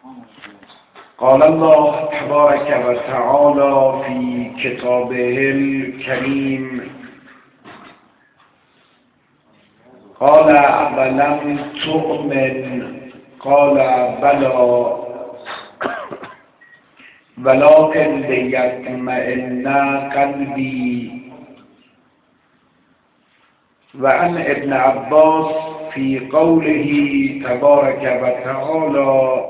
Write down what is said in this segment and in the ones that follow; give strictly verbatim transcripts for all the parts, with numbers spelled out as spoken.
قال الله تبارك و تعالى في كتابه الكريم قال اولم تؤمن قال بلى ولكن ليطمئن قلبي. وعن ابن عباس في قوله تبارك و تعالى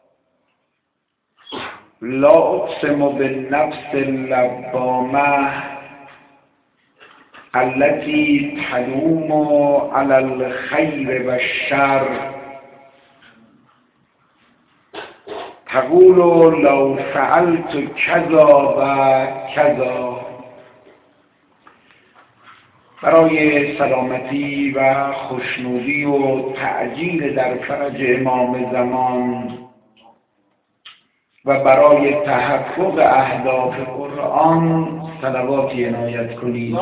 لا اقسم بالنفس اللوامة التي تلوم على الخير والشر تقول لو فعلت كذا و کذا. برای سلامتی و خوشنودی و تعجیل در فرج امام زمان و برای تحقق اهداف قرآن صلواتی عنایت کنید.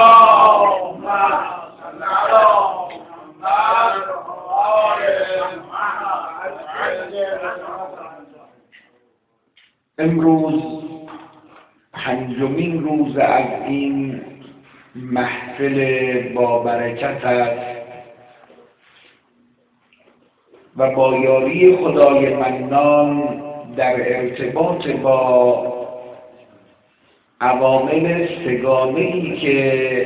امروز پنجمین روز از این محفل با برکت است و با یاری خدای منان در ارتباط با عوامل سگانه‌ای که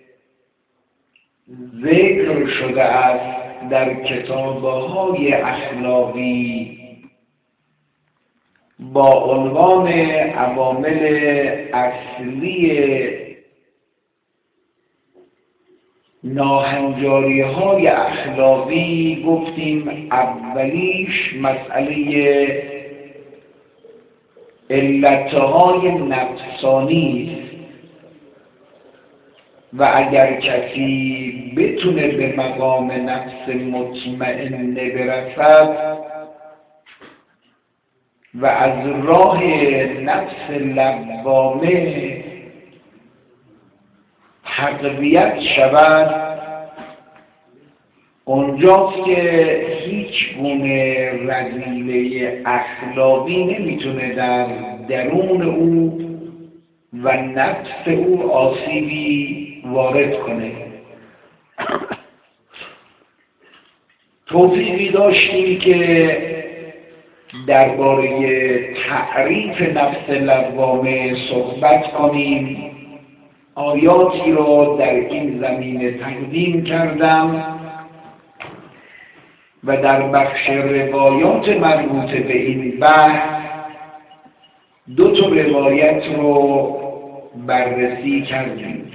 ذکر شده است در کتاب‌های اخلاقی با عنوان عوامل اصلی ناهنجاری‌های اخلاقی گفتیم اولیش مسئله علتهای نفسانی است و اگر کسی بتونه به مقام نفس مطمئنه برسد و از راه نفس لوامه تقویت شود، اونجاست که هیچ گونه رذیله اخلاقی نمیتونه در درون او و نفس او آسیبی وارد کنه. توفیقی داشتیم که درباره تعریف نفس لوامه صحبت کنیم. آیاتی را در این زمینه تقدیم کردم و در بخش روایات مربوط به این بحث دو تا روایت رو بررسی کردیم.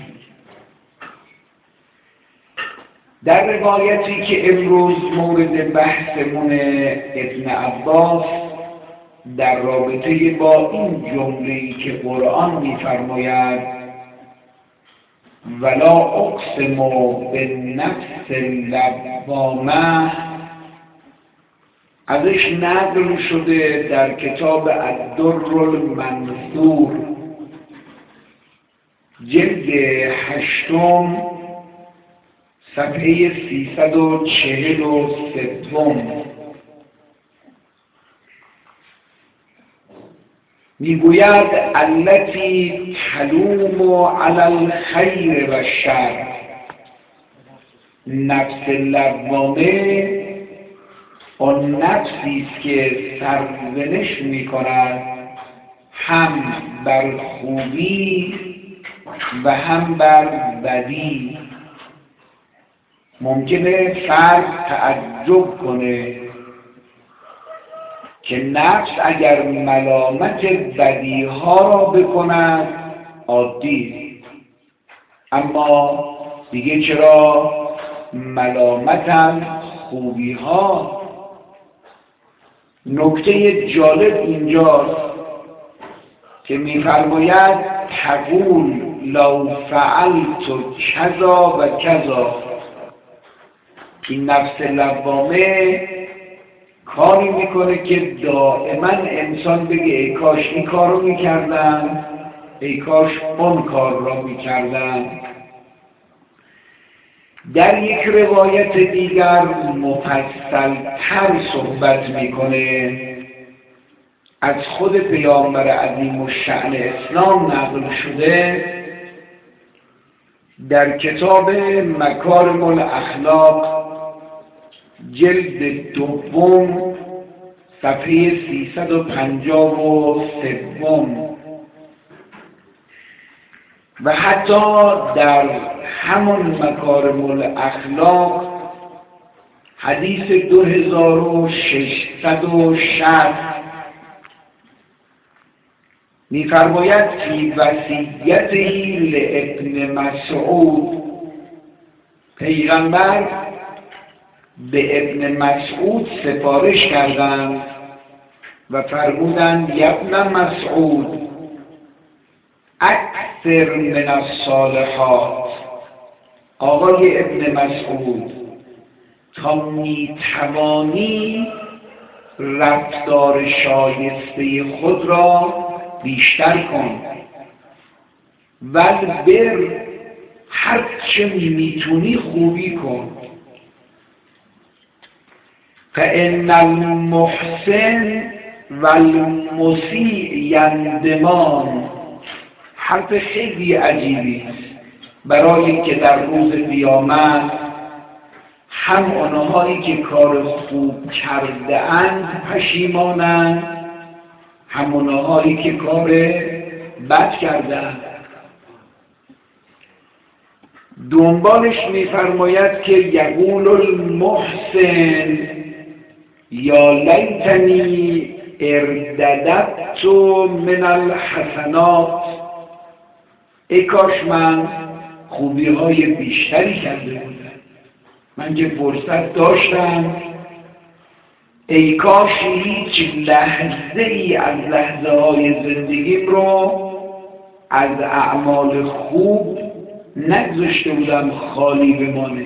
در روایتی که امروز مورد بحثمون ابن عباس در رابطه با این جمله‌ای که قرآن می‌فرماید ولا اقسم بالنفس اللوامه ازش نقل شده در کتاب الدر المنثور جلد هشتم صفحه سیصد و چهل و سوم میگوید التی تلوم علی الخیر و شر. نفس لوامه آن نفسی است که سرزنش میکند هم بر خوبی و هم بر بدی. ممکنه فرد تعجب کنه که نفس اگر ملامت بدی ها را بکند عادی، اما دیگه چرا ملامت خوبی ها؟ نکته جالب اینجاست که می‌فرماید تقول لو فعلت کذا و کذا. این نفس لوامه کاری میکنه که دائما انسان بگه ای کاش این کار رو میکردن، ای کاش اون کار رو میکردن. در یک روایت دیگر مفصل تر صحبت میکنه از خود پیامبر عظیم الشأن اسلام نقل شده در کتاب مکارم الاخلاق جلد دوم صفحه سیصد و پنجاه و سوم و حتی در همون مکارم الاخلاق حدیث دو هزار و ششصد و شصت می‌فرماید فی وصیته لابن مسعود، پیغمبر به ابن مسعود سفارش کردند و فرمودند ابن مسعود اکثر من الصالحات، آقای ابن مسعود تا میتوانی رفتار شایسته خود را بیشتر کن و بر هر چه میتونی خوبی کن. فإن المحسن والمسیء یندمان، حرف خیلی عجیبی است برای اینکه در روز قیامت هم آنهایی که کار خوب کرده اند پشیمانند، هم آنهایی که کار بد کردند. دنبالش می‌فرماید که یقول المحسن یا لیتنی ارددت من الحسنات، ای کاش من خوبی های بیشتری کرده بودم، من که فرصت داشتم، ای کاش هیچ لحظه ای از لحظه های زندگیم رو از اعمال خوب نگذاشته بودم خالی بمانه.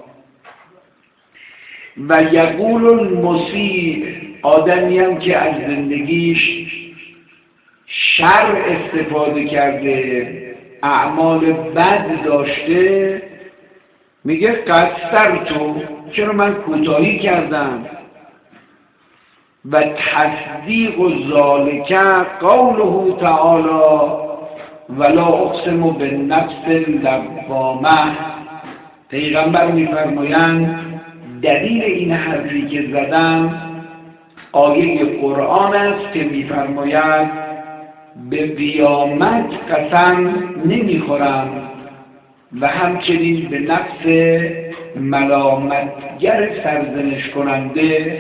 و یقول المسیء، آدمی هم که از زندگیش شر استفاده کرده، اعمال بد داشته، میگه قصرتو، چرا من کوتاهی کردم. و تصدیق و ذالک قوله تعالی ولا اقسم بالنفس اللوامه، پیغمبر میفرمایند دلیل این حرفی که زدم آیه قرآن است که میفرماید به قیامت قسم نمیخورم و همچنین به نفس ملامتگر سرزنش کننده.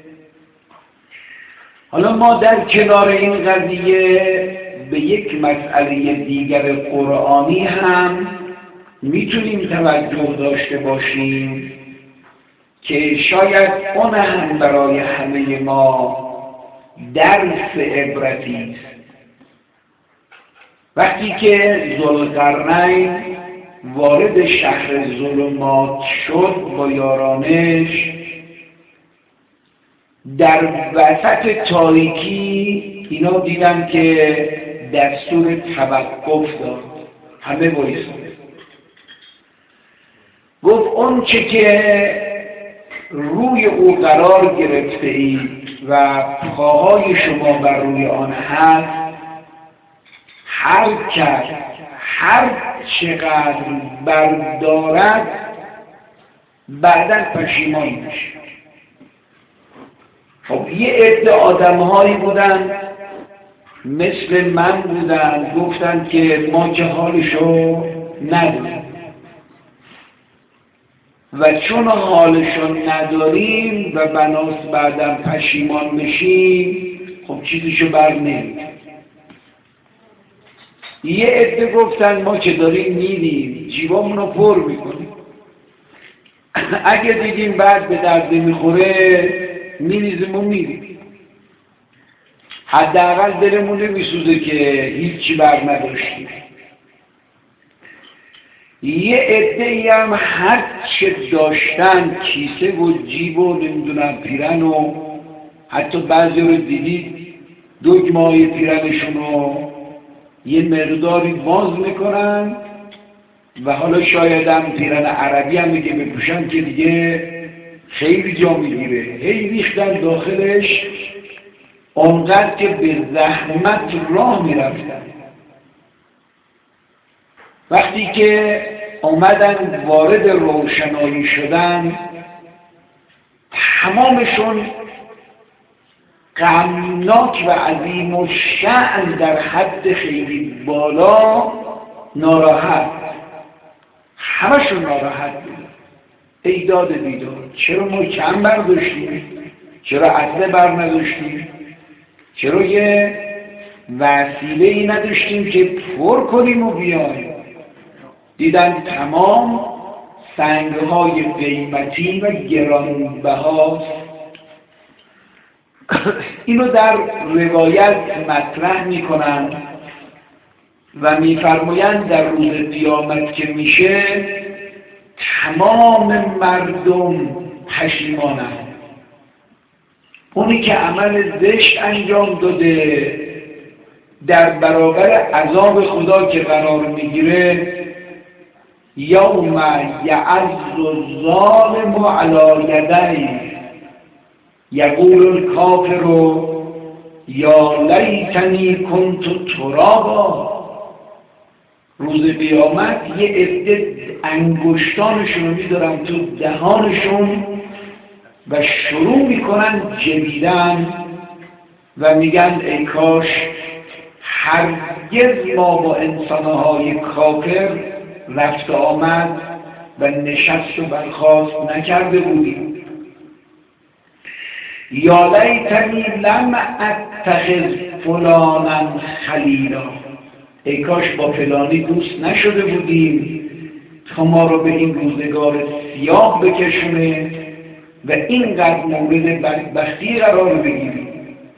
حالا ما در کنار این قضیه به یک مسئله دیگر قرآنی هم میتونیم توجه داشته باشیم که شاید اون هم برای همه ما درس عبرتی است. وقتی که ذوالقرنین وارد شهر ظلمات شد با یارانش، در وسط تاریکی اینا دیدن که دستور توقف داد، همه بایستند. گفت اون چه که روی او قرار گرفته اید و پاهای شما بر روی آن هست، هر کس هر چقدر بردارد بعداً پشیمان میشه. خب یه عده آدم‌هایی بودن مثل من بودن، گفتن که ما که حالشو نداریم و چون حالشو نداریم و بناس بعداً پشیمان بشیم، خب چیزشو بر نمی‌داریم. یه عده گفتن ما که داریم میریم جیبامونو پر میکنیم، اگه دیدیم بعد به درد میخوره میریزیم و میریم، حداقل دلمون نمیسوزه که هیچی بر نداشتیم. یه عده‌ای هم هر چه داشتن، کیسه و جیب و نمیدونم پیرن و حتی بعضی رو دیدید دگمه‌های پیرنشون رو یه مقداری باز میکنن و حالا شاید هم پیرن عربی هم میگه بپوشن که دیگه خیلی جا میگیره، هی ریختن داخلش اونقدر که به زحمت راه می رفتن. وقتی که اومدن وارد روشنایی شدن، تمامشون غمناک و عظیم و شأن در حد خیلی بالا ناراحت، همشون ناراحت بود. ایداد بیداد، چرا ما کم برداشتیم؟ چرا اصله بر نداشتیم؟ چرا یه وسیله ای نداشتیم که پر کنیم و بیایم؟ دیدن تمام سنگهای قیمتی و گرانبها. اینو در روایت مطرح میکنن و میفرمایند در روز قیامت که میشه تمام مردم پشیمانند. اونی که عمل زشت انجام داده در برابر عذاب خدا که قرار میگیره، یوم یعض الظالم علی یدیه یقول الکافر یا لیتنی کنت ترابا. روز قیامت یه عده انگشتانشون رو می‌دارن تو دهانشون و شروع میکنن جویدن و میگن ای کاش هرگز ما با انسانهای کافر رفت آمد و نشست و برخاست نکرده بودیم. یا لیتنی لم اتخذ فلانا خلیلا، ای کاش با فلانی دوست نشده بودیم تا ما رو به این روزگار سیاه بکشونه و اینقدر مورد بدبختی قرار بگیریم.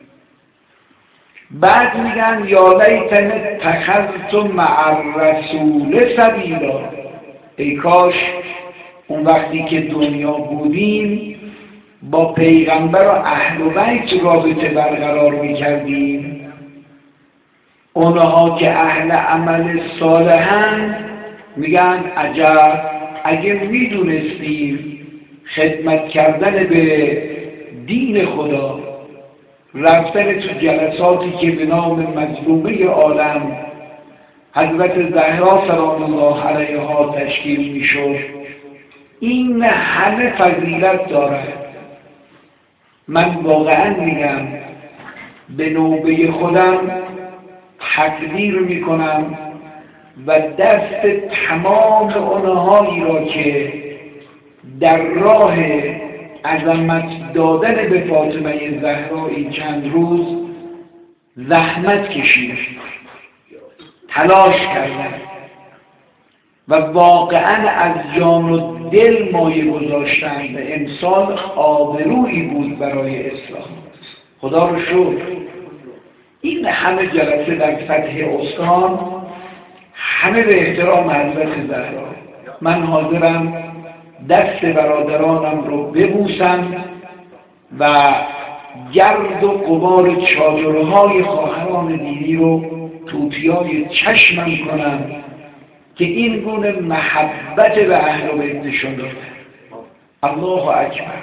بعد میگن یا لیتنی اتخذت مع الرسول سبیلا، ای کاش اون وقتی که دنیا بودیم با پیغمبر و اهل بیت رابطه برقرار میکردیم. اونها که اهل عمل صالحن میگن عجب، اگه میدونستیم خدمت کردن به دین خدا، رفتن تو جلساتی که به نام مظلومه عالم حضرت زهرا سلام الله علیها تشکیل میشد، این همه فضیلت دارد. من واقعا میگم به نوبه خودم تقدیر میکنم و دست تمام اونهایی را که در راه عظمت دادن به فاطمه زهرا این چند روز زحمت کشید، تلاش کردن و واقعا از جان و دل مایه گذاشتن و امسال آبرویی بود برای اسلام. خدا رو شکر این همه جلسه در سطح استان همه به احترام حضرت زهرا. من حاضرم دست برادرانم رو ببوسم و گرد و غبار چادرهای خواهران دینی رو توتیای چشمم کنم که این گونه محبت به اهل بیتشون داره. الله اکبر.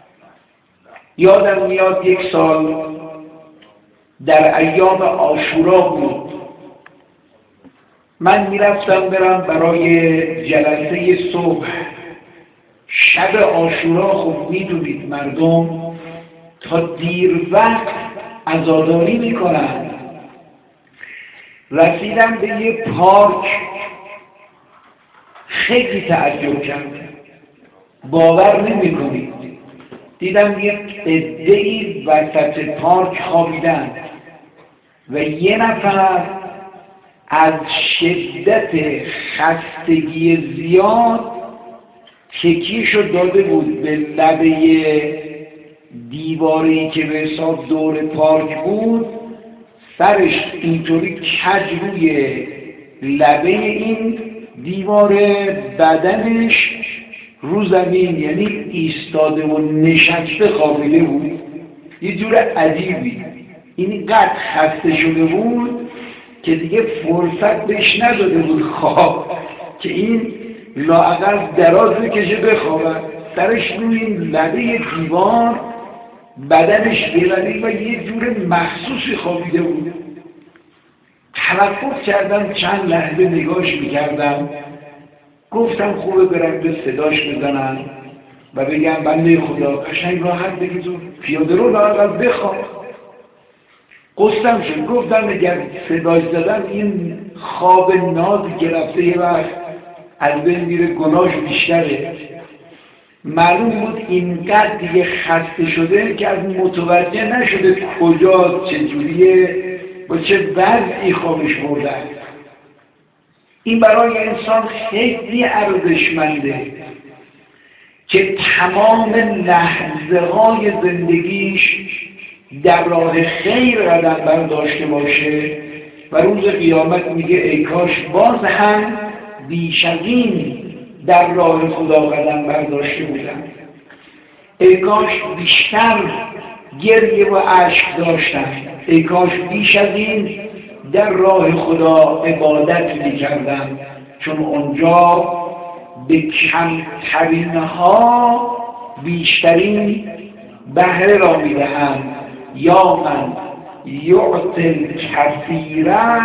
یادم میاد یک سال در ایام عاشورا بود، من میرفتم برم برای جلسه صبح. شب عاشورا خب میدونید مردم تا دیر وقت عزاداری میکنن. رسیدم به یه پارک، خیلی تعجب کردم، باور نمی‌کنید. دیدم یک عده‌ای وسط پارک خوابیدن و یه نفر از شدت خستگی زیاد تکیه‌شو داده بود به لبه دیواری که به حساب دور پارک بود، سرش اینطوری کج روی لبه این دیوار، بدنش رو زمین، یعنی ایستاده و نشسته خوابیده بود. یه جور عجیبی. این قد خسته شده بود که دیگه فرصت بهش نداده بود خواب که این لااقل دراز بکشه بخوابد. سرش روی این لبه دیوار بدنش بلنی و یه جور مخصوصی خوابیده بود. توقف کردم چند لحظه نگاش میکردم، گفتم خوبه برم به صداش بزنم و بگم بنده خدا قشنگ راحت بگید و پیاده رو لااقل بخواب. قصدم شد، گفتم اگر صداش زدم این خواب ناز گرفته یه وقت از بین میره، گناهش بیشتره. معلوم بود اینقدر دیگه خسته شده که از متوجه نشده کجا چجوریه با چه وضعی خوابش برده. این برای انسان خیلی ارزشمنده که تمام لحظه های زندگیش در راه خیر قدم برداشته باشه و روز قیامت میگه ای کاش باز هم بیش از این در راه خدا قدم برداشته بودم، ای کاش بیشتر گریه و اشک داشتم، ای کاش بیش از این در راه خدا عبادت میکردم، چون اونجا به کمترین ها بیشترین بهره را میدهم. یا من یعطی الکثیره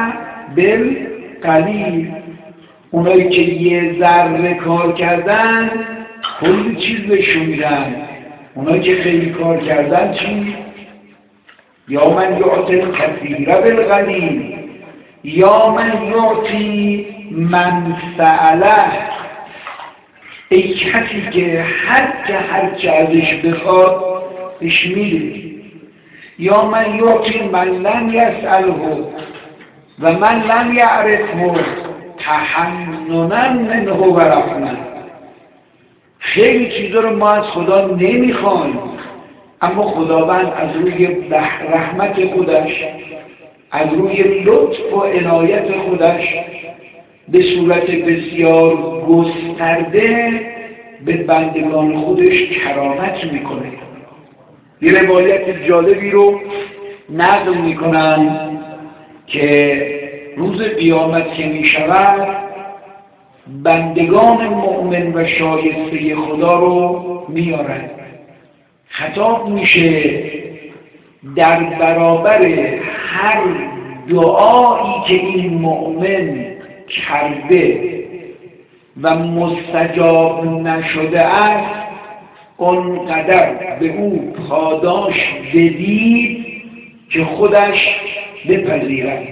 بالقلیل، اونایی که یه ذره کار کردن کلی چیز بهشون میدن، اونایی که خیلی کار کردن چی؟ یا من یعطی الکثیره بالقلیل یا من یعطی من سأله، ای کسی که هر که هر چه ازش بخواد بهش میده. یا من یعطی من لم یسأله و من لم یعرفه تحننا منه و رحمة. خیلی چیزا رو ما از خدا نمیخوایم، اما خداوند از روی رحمت خودش، از روی لطف و عنایت خودش به صورت بسیار گسترده به بندگان خودش کرامت میکنه. یه روایت جالبی رو نقل میکنن که روز قیامت که میشود بندگان مؤمن و شایسته خدا رو میارن، خطاب میشه در برابر هر دعایی که این مؤمن کرده و مستجاب نشده است، اونقدر به او پاداش بدید که خودش بپذیرد.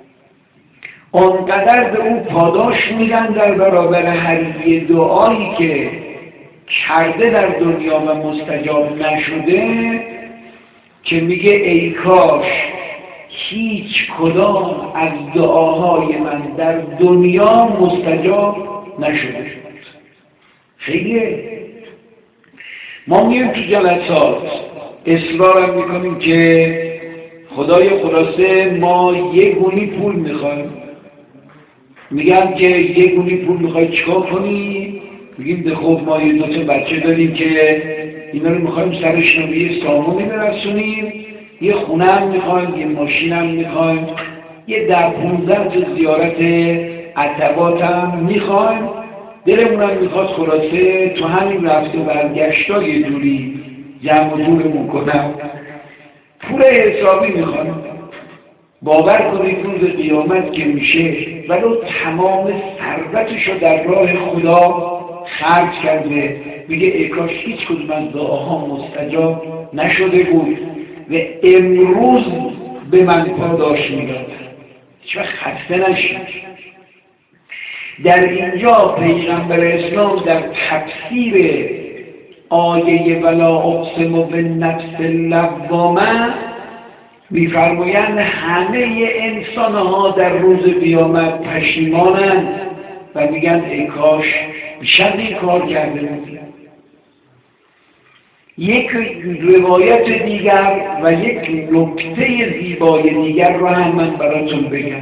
اونقدر به او پاداش میدن در برابر هر یه دعایی که کرده در دنیا و مستجاب نشده که میگه ای کاش هیچ کدام از دعاهای من در دنیا مستجاب نشده. خیلیه. ما میگیم تو جلسات اصرارم میکنیم که خدای خلاصه ما یه گونی پول میخوایم. میگم که یه گونی پول میخوای چیکار کنی؟ میگیم به خب ما یه دوتا بچه داریم که اینا رو میخوایم سرشون رو یه سامونی برسونیم، یه خونه هم میخوایم، یه ماشین هم میخوایم، یه در پونزده تا زیارت عتبات هم میخوایم. دلمون هم میخواد خلاصه تو همین رفته برگشتا یه جوری جمع و جورمون کنم. پول حسابی میخوایم. باور کنید روز قیامت که میشه ولو تمام ثروتش رو در راه خدا خرج کرده، میگه ای کاش هیچ کدوم از دعاها مستجاب نشده بود و امروز به من پاداش میداد، هیچ وقت خسته نشید. در اینجا پیغمبر اسلام در تفسیر آیه ولا اقسم بالنفس اللوامه میفرمایند همه انسانها در روز قیامت پشیمانند و میگن ای کاش بیشتر این کار کرده بودیم. یک روایت دیگر و یک نکته زیبای دیگر رو هم من براتون بگم.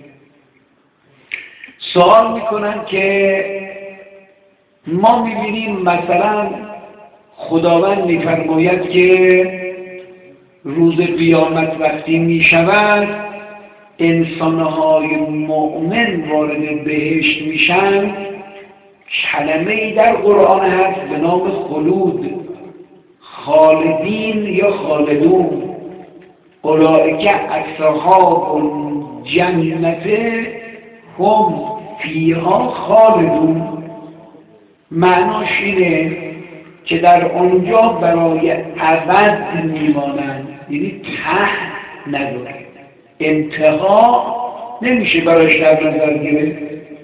سوال میکنن که ما میبینیم مثلا خداوند میفرماید که روز قیامت وقتی میشود انسانهای مؤمن وارد بهشت میشن، کلمه‌ای در قرآن هست به نام خلود. خالدین یا خالدون، اولئک اصحاب الجنت هم فیها خالدون. معناش اینه که در آنجا برای ابد میمانند، یعنی ته نداره، انتها نمیشه براش در نظر گرفت.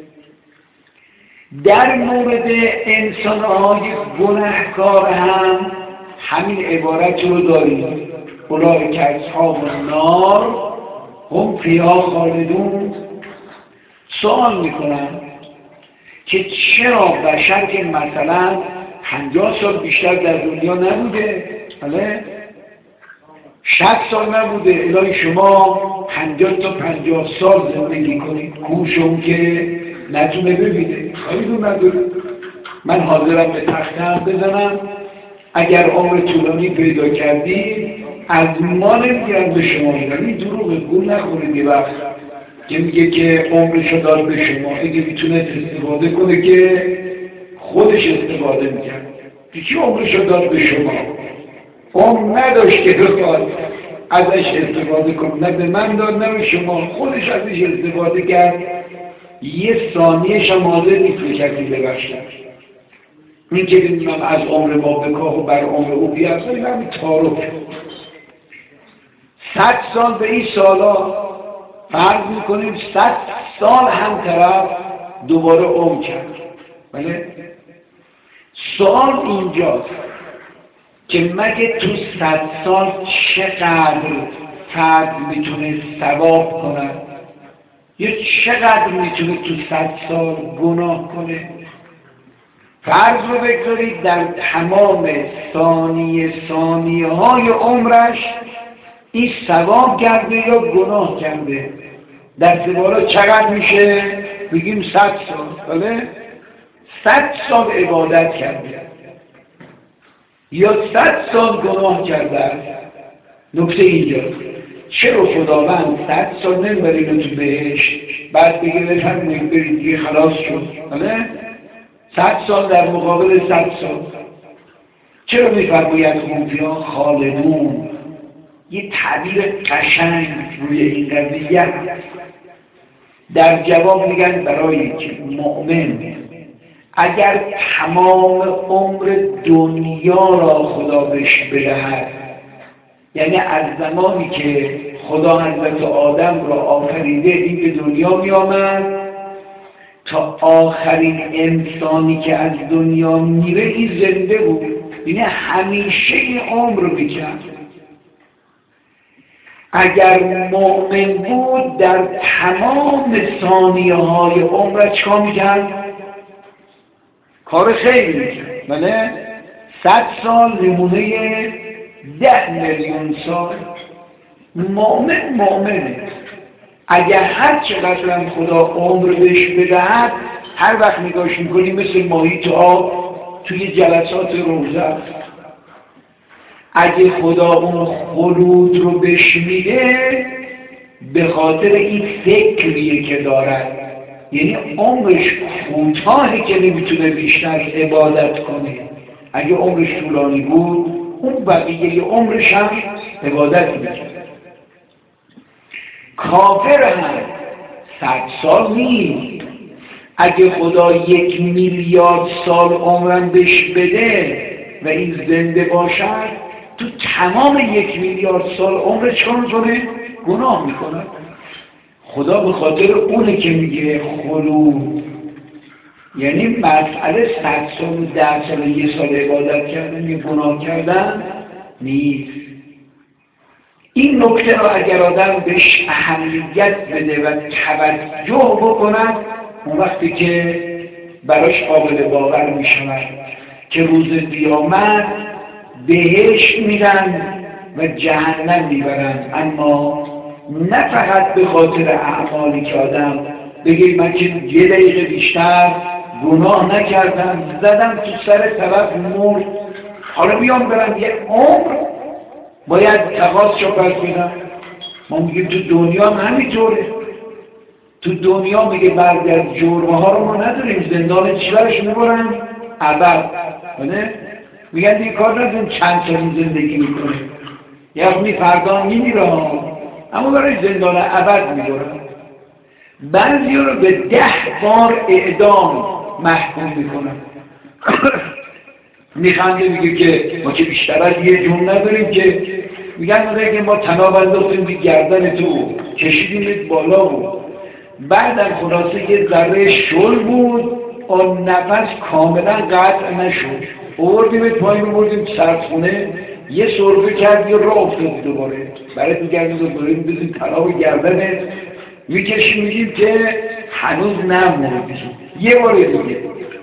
در مورد انسان‌های گناهکار هم همین عبارت رو داریم، اولئک اصحاب النار هم فیها خالدون. سوال میکنم که چرا بشر که مثلا پنجاه سال بیشتر در دنیا نبوده، بله شصت سال نبوده، الهی شما پنجاه تا پنجاه سال زندگی کنید، کوشون که نتونه ببینه، خیلی نداره. من حاضرم به تختم بزنم اگر عمر طولانی پیدا کردید از ما نمیگیرم به شما، یعنی دروغ گول نخورید. یه وقت که میگه که عمرشو داد به شما، اگه میتونه استفاده کنه که خودش استفاده میکرد. کی عمرشو داد به شما؟ عمر نداشت که بخواد ازش استفاده کنه، نه به من داد نه به شما، خودش ازش استفاده کرد. یه ثانیه‌ش هم حاضر نیست به کسی ببخشه. این که ببینم از عمر ما بکاه و بر عمر او بیارد، این همین تعارف. صد سال به این سالا فرض میکنیم، صد سال هم طرف دوباره عمر کرد. بله؟ سوال اینجاست که مگه تو صد سال چقدر فرد میتونه ثواب کنه یا چقدر میتونه تو صد سال گناه کنه؟ فرض رو بگذارید در تمام ثانیه ثانیه های عمرش این ثواب کرده یا گناه کرده. در بالا چقدر میشه؟ بگیم صد سال. بله؟ صد سال عبادت کرده یا صد سال گناه کرده. نکته اینجاست چرا خداوند صد سال نمیبره اینو تو بهشت بعد بگه بفرمایید برید دیگه خلاص شد؟ بله؟ صد سال در مقابل صد سال چرا میفرماید هم فیها خالدون؟ یه تعبیر قشنگ روی این قضیه در جواب میگن برای که مؤمن اگر تمام عمر دنیا را خدا بهش بدهد، یعنی از زمانی که خدا حضرت آدم را آفریده این به دنیا می آمد تا آخرین انسانی که از دنیا میره این زنده بود، یعنی همیشه این عمر رو میکرد. اگر مؤمن بود در تمام ثانیه های عمر چکار میکرد؟ کار خیلی میکرد. بله؟ صد سال نمونه ده میلیون سال. مؤمن مؤمنه اگر هر چقدر هم خدا عمر بهش بدهد هر وقت نگاش میکنی مثل ماهی تو آب توی جلسات روزه. اگه خدا اون خلود رو بهش میده به خاطر این فکریه که دارد، یعنی عمرش کوتاهی که نمیتونه بیشتر عبادت کنه. اگه عمرش طولانی بود اون بقیه عمرش هم عبادت میکرد. کافر هم صد سال نیست. اگه خدا یک میلیارد سال عمرم بهش بده و این زنده باشد تو تمام یک میلیارد سال عمر چون میکنه؟ گناه میکنه. خدا به خاطر اونه که میگه خلود، یعنی مسئله صد سال ده سال یه سال عبادت کردن یه گناه کردن نیست. این نکته را اگر آدم بهش اهمیت بده و توجه بکند اون وقتی که براش قابل باور می شود که روز قیامت بهشت میرن و جهنم میبرن، اما نه فقط به خاطر اعمالی که آدم بگه من که یه دقیقه بیشتر گناه نکردم زدم تو سر طرف مرد حالا بیام برم یه عمر باید تقاض شو پس بدم. ما میگیم تو دنیا هم همینطوره. تو دنیا میگه برگرد جرمه ها رو ما نداریم، زندان چی برش میبرن؟ ابد. میگن دیگه کار نداریم چند سالی زندگی میکنه، یعنی فردا میمیره، اما برای زندان ابد میبرن. بعضی رو به ده بار اعدام محکوم میکنن. میخنده میگه که ما که بیشتر از یه جون نداریم که، میگن که ما تناب انداختیم به گردن تو کشیدیمت بالا بود، بعدم خلاصه یه ذره شل بود، اون نفس کاملا قطع نشد، آوردیمت پایین بردیم سردخونه، یه سرفه کردی و راه افتاد دوباره، برای میگردیم دوباره میدازیم تناب گردنت میکشیم، میگیم که هنوز نموردی یه بار دیگه.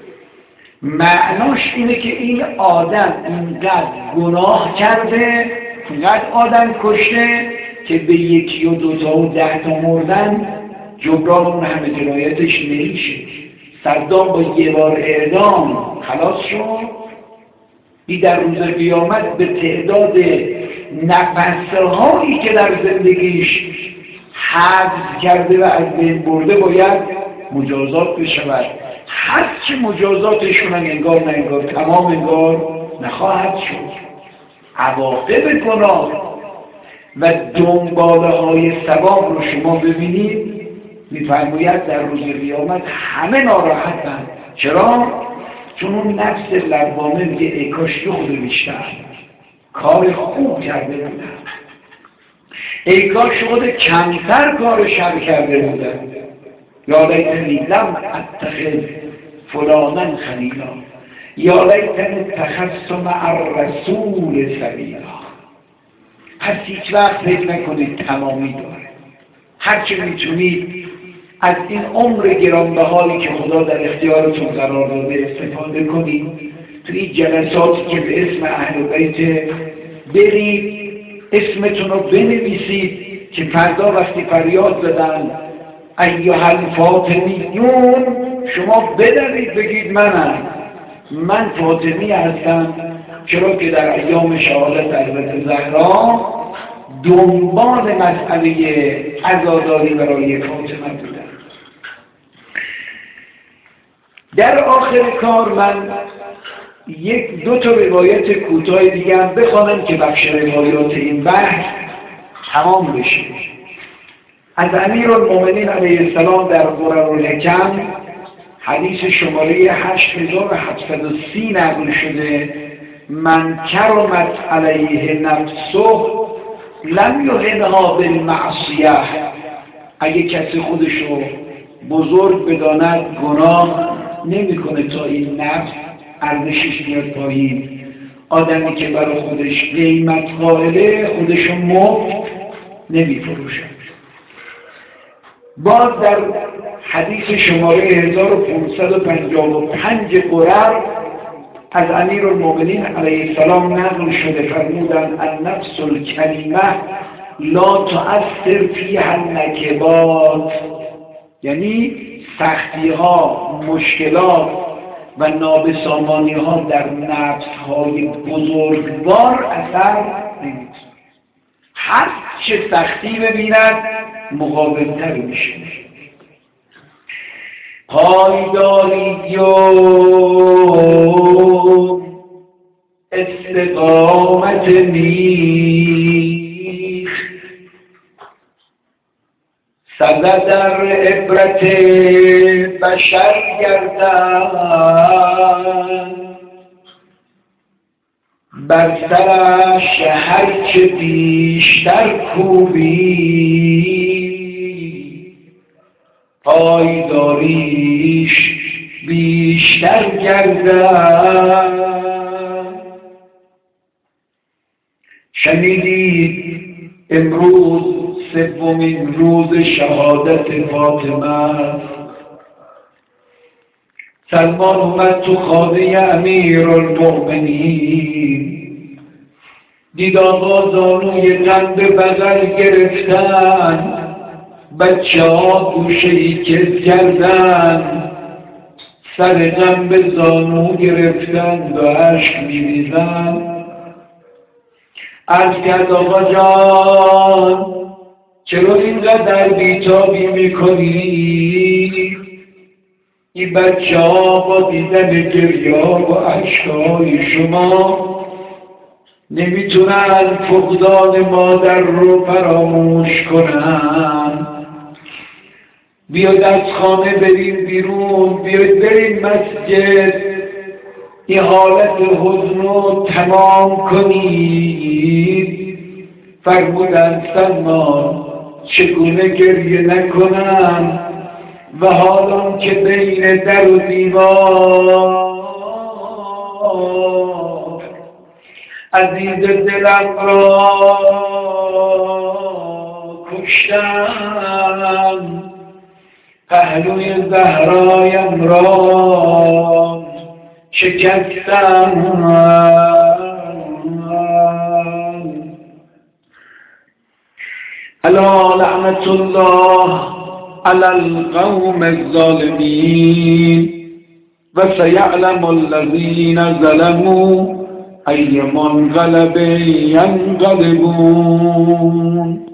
معناش اینه که این آدم اینقدر گناه کرده، اینقدر آدم کشته که به یکی و دوتا و ده تا مردن جبران اون همه جنایتش نمیشه. صدام با یه بار اعدام خلاص شد، این در روز قیامت به تعداد نفسهایی که در زندگیش حفظ کرده و از بین برده باید مجازات بشود. هرچی مجازاتشون انگار نه انگار تمام انگار نخواهد شد. عواقب گناه و دنباله های ثواب رو شما ببینید، میفرماید در روز قیامت همه ناراحتن. چرا؟ چون اون نفس لوامه میگه ای کاش تو خود بیشتر کار خوب کرده بودن، ای کاش خود کمتر کار شر کرده بودن، یا لیتنی لم اتخذ فلانا خلیلا، یا لیتنی اتخذت مع الرسول سبیلا. پس هیچ وقت فکر نکنید تمامی داره. هرچی میتونید از این عمر گرانبهایی که خدا در اختیارتون قرار داده استفاده کنید. تو این جلساتی که به اسم اهل بیت برید، اسمتون رو بنویسید که فردا وقتی فریاد زدن ایها الفاطمیون، شما بدرید بگید منم، من فاطمی هستم. چرا که در ایام شهادت حضرت زهرا دنبال مسئله عزاداری برای فاطمه بودن. در آخر کار من یک دو تا روایت کوتاه دیگه هم بخوانم که بخش روایات این بحث تمام بشه. از امیرالمومنین علیه السلام در قررالحکم حدیث شماره هشت هزار و هفتصد و سی نقل شده: من کرمت علیه نفسه لم یهنها بالمعصیه. اگه کسی خودشو بزرگ بداند گناه نمیکنه تا این نفس ارزشش بیاد پایین. آدمی که برای خودش قیمت قائله خودشو مفت نمیفروشد. باز در حدیث شماره هزار و پانصد و پنجاه و پنج قرر از امیرالمومنین علیه السلام نقل شده، فرمودند النفس الکریمه لا تؤثر فیها النکبات، یعنی سختی ها، مشکلات و نابسامانی ها در نفس های بزرگوار اثر نمی‌کنه. هر چه سختی ببیند مقابل‌تر میشه. پایداری و استقامت نیک سزد در عبرت بشر گردن، بر سرش هرچه بیشتر کوبی پایداریش بیشتر گردد. شنیدید امروز سومین روز شهادت فاطمه. سلمان اومد تو خانه امیرالمومنین، دید آقا زانوی تن به بغل گرفتن، بچه ها گوشه‌ای کز کردن، سر غم به زانو گرفتن و عشق می‌ریزن. عرض کرد آقا جان چرا اینقدر بیتابی میکنی؟ این بچه ها با دیدن گریه و اشکای شما نمیتونن فقدان مادر رو فراموش کنن. بیاید از خانه بریم بیرون، بیاید بریم مسجد، این حالت حزن رو تمام کنید. فرمودن سلمان چگونه گریه نکنم و حالان که بین در و دیوار عزیز دلم را کشتم، پهلوی زهرایم را شکستم. الا لعنت الله علی القوم الظالمین و سیعلم الذین ظلموا ای منقلب ینقلبون.